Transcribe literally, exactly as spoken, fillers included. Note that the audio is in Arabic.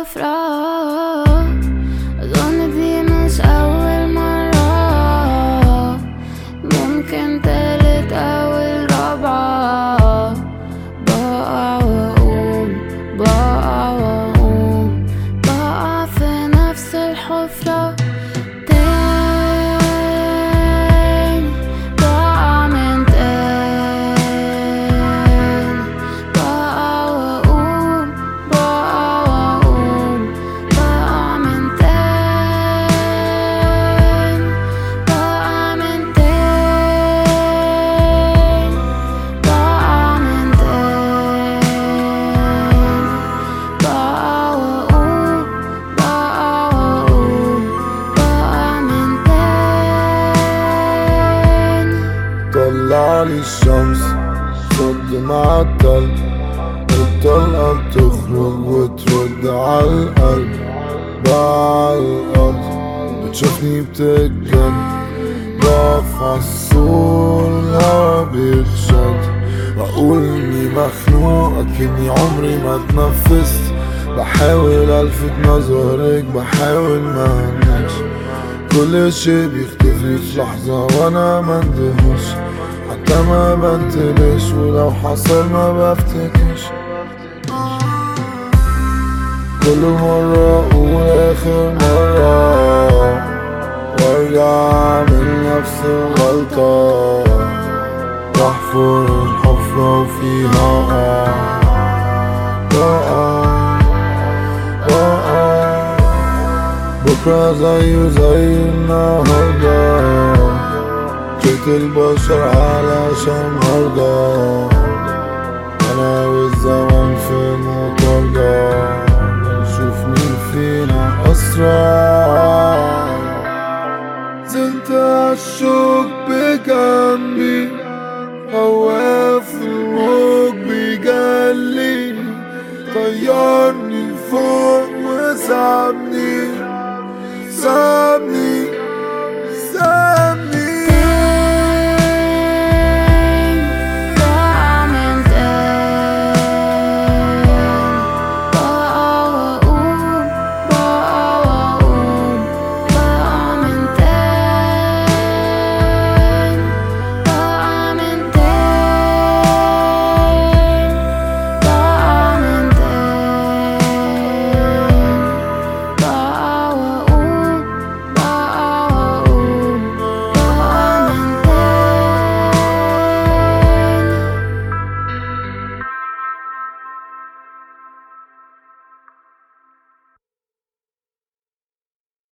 الحفرة. أظن دي مش أول مرة، ممكن تالت أو الرابعة. بقع وأقوم بقع وأقوم بقع في نفس الحفرة تاني، بقع من تاني. بقع وأقوم بقع وأقوم بقع من تاني، بقع من تاني، بقع من تاني. بقع وأقوم بقع وأقوم بقع من تاني. طلعلي الشمس صد مع التلج، الطلقة بتخرج وترد عالقلب. بقى عالأرض بتشوفني بتتجن، بقف عالسور الهوا بيتشد. بقول اني مخنوق اكني عمري ما اتنفست، بحاول الفت نظرك بحاول ما انكش. كل شي بيختفي في لحظة وانا مندهش، حتى ما بنتلش ولو حصل ما بفتكش. كل مرة اقول اخر مرة وارجع اعمل نفس الغلطة، بحفر الحفرة وفيها اقع بقع بقع. بكرة زيه زي النهاردة، جيت البشر علشان هرضى. أنا والزمن في مطاردة، نشوف مين فينا أسرع. زلت عالشوك بجنبي، خواف الموج بيجلي، طيرني فوق وسابني سابني